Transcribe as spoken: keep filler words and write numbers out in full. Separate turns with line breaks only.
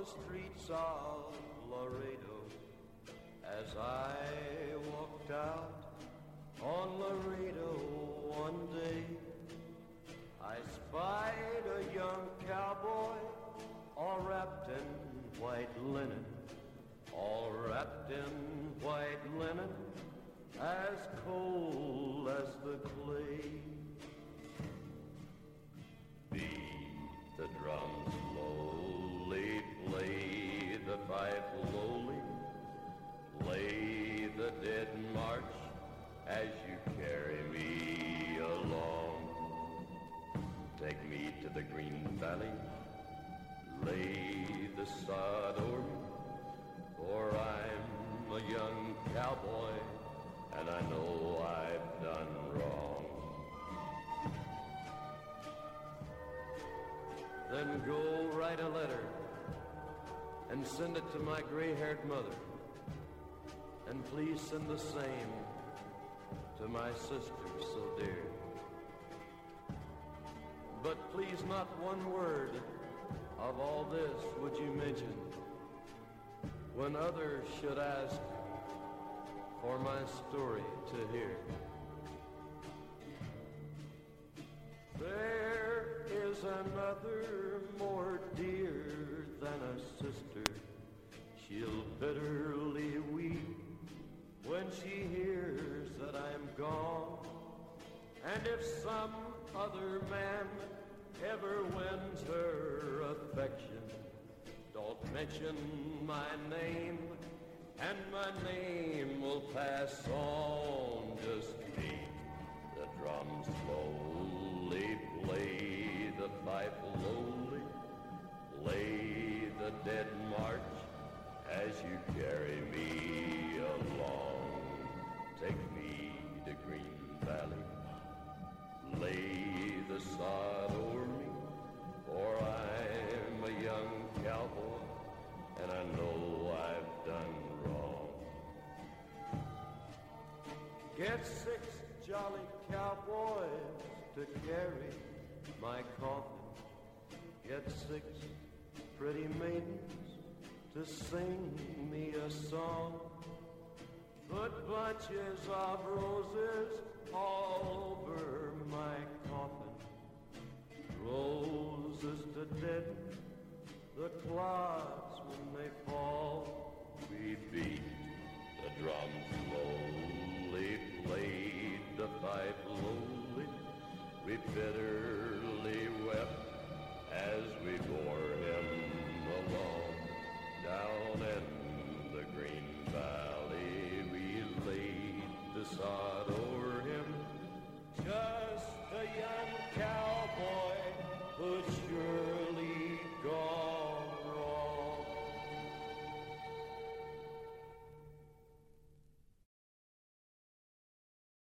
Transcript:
streets of Laredo. As I walked out on Laredo one day, I spied a young cowboy all wrapped in white linen, all wrapped in white linen, as cold as the clay. Beat the drums slowly, play the fife lowly, play the dead march as you carry me along. Take me to the green valley, lay the sod o'er me, for I'm a young cowboy and I know I've done wrong. Then go write a letter and send it to my gray-haired mother, and please send the same to my sister so dear. But please not one word of all this would you mention when others should ask for my story to hear. There is another more dear than a sister. She'll bitterly weep when she hears that I'm gone. And if some other man ever wins her affection, don't mention my name, and my name will pass on. Just beat the drums slowly, play the fife lowly, play the dead march as you carry me along. Take me to Green Valley, lay the sod o'er me, for I'm a young cowboy and I know I've done wrong. Get six jolly cowboys to carry my coffin. Get six pretty maidens to sing me a song. Put bunches of roses all over my coffin, roses to deaden the clods when they fall. We beat the drums slowly, played the fife lowly, we bitterly wept as we bore him along. Down in the green valley we laid the sod